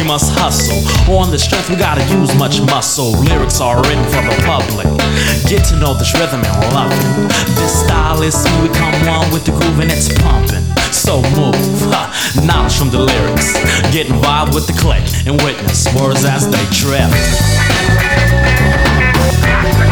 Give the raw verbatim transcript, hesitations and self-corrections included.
we must hustle. On the strength, we gotta use much muscle. Lyrics are written for the public. Get to know this rhythm and love it. This style is smooth, we come one with the groove and it's pumping. So move, ha, knowledge from the lyrics. Get involved with the click and witness words as they trip.